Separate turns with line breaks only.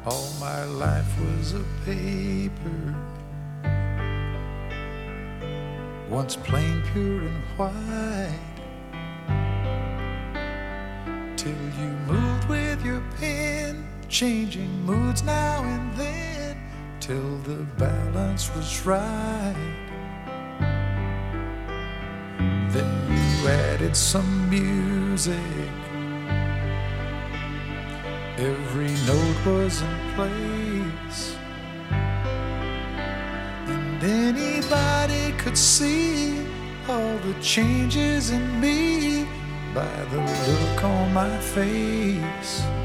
All my life was a paper, once plain, pure and white, till you moved with your pen, changing moods now and then, till the balance was right. Then you added some music, every note was in place, and anybody could see all the changes in me by the look on my face.